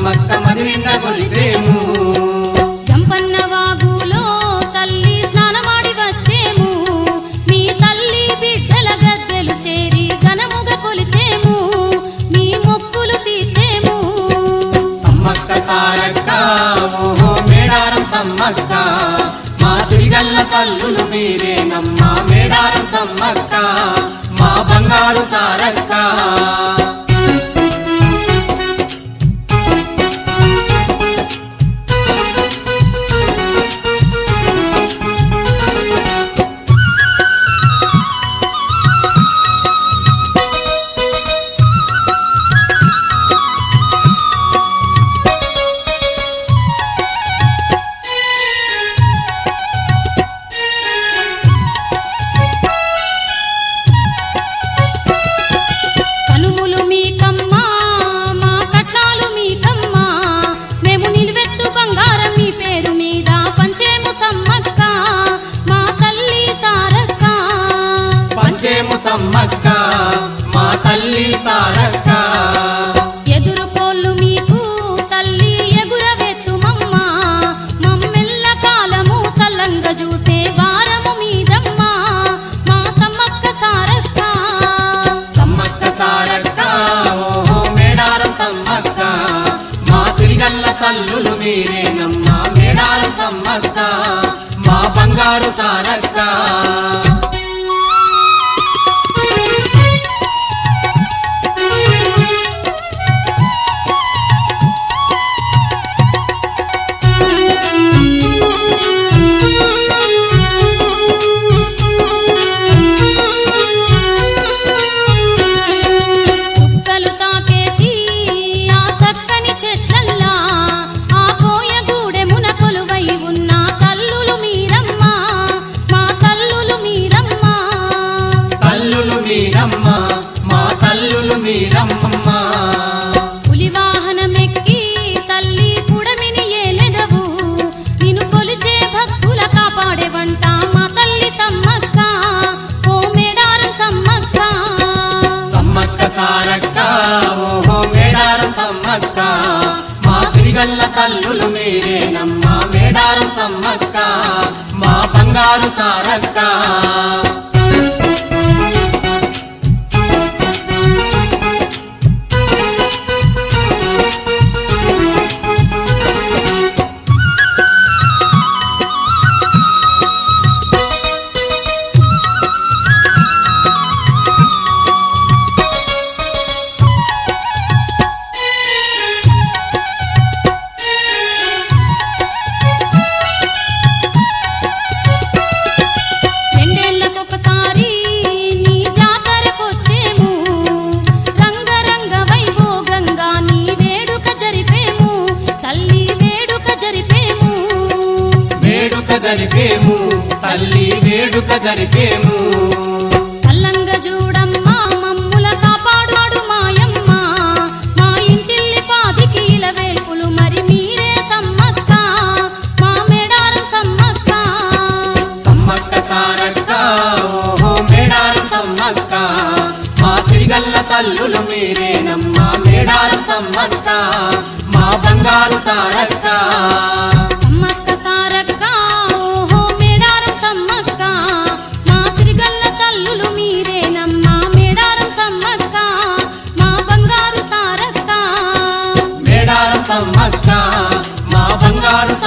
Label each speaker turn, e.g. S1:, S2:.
S1: సమ్మక్క మది నిండా కొలిసేము
S2: జంపన్న వాగులో తల్లి స్నానమాడి వచ్చేము మీ తల్లి బిడ్డల గద్దెలు చేరి ఘనముగా కొలిచేము మీ మొక్కులు తీర్చేము
S1: సమ్మక్క సారక్క ఓహో మేడారం సమ్మక్క మా తిరిగల్ల తల్లులు మీరేనమ్మా మేడారం సమ్మక్క మా బంగారు సారక్క
S2: కనుములు మీకమ్మా మా కట్నాలు మీకమ్మా మేము నిలువెత్తు బంగారం మీ పేరు మీద పంచేము సమ్మక్క మా తల్లి సారక్క
S1: పంచేము సమ్మక్క మా తల్లి సారక్క
S2: ఎదురు కోళ్ళు మీకు తల్లి ఎగురవెత్తుమమ్మా మమ్మెల్ల కాలము చల్లంగా చూసే వారము మీదమ్మా మా సమ్మక్క సారక్క
S1: సమ్మక్క సారక్క ఓహో మేడారం సమ్మక్క మా తిరిగల్ల తల్లులు మీరేనమ్మా మేడారం సమ్మక్క మా బంగారు సారక్క
S2: చుక్కలు తాకేటి ఆ చక్కని చెట్లల్లా ఆ కోయగూడెమున కొలువై ఉన్న తల్లులు మీరమ్మా మా తల్లులు మీరమ్మా
S1: తల్లులు మీరమ్మ మా తల్లులు మీరమ్మమ్మ
S2: పులి వాహనమెక్కి తల్లి పుడమిని ఏలెదవు నిన్ను కొలిచే భక్తుల కాపాడే వంట మా తల్లి సమ్మక్క ఓ మేడారం సమ్మక్క
S1: సమ్మక్క సారక్క ఓహో మేడారం సమ్మక్క మా తిరిగల్ల తల్లులు మీరేనమ్మా మేడారం సమ్మక్క మా బంగారు సారక్క
S2: రెండేళ్లకొకసారి నీ జాతరకొచ్చేము రంగరంగ వైభోగంగా నీ వేడుక జరిపేము తల్లి వేడుక జరిపేము
S1: వేడుక జరిపేము తల్లి వేడుక జరిపేము
S2: చల్లంగ చూడమ్మా మమ్ముల కాపాడు మాయమ్మ మా ఇంటిల్లి పాదికి ఇలవేల్పులు మరి మీరే సమ్మక్క మా మేడారం సమ్మక్క
S1: సమ్మక్క సారక్క ఓహో మేడారం సమ్మక్క మా తిరిగల్ల తల్లులు మీరేనమ్మా మేడారం సమ్మక్క మా బంగారు సారక్క
S2: సమ్మక్క సారక్క ఓహో మేడారం సమ్మక్క మా తిరిగల్ల తల్లులు మీరేనమ్మా మేడారం సమ్మక్క మా బంగారు సారక్క
S1: మేడారం సమ్మక్క మా బంగారు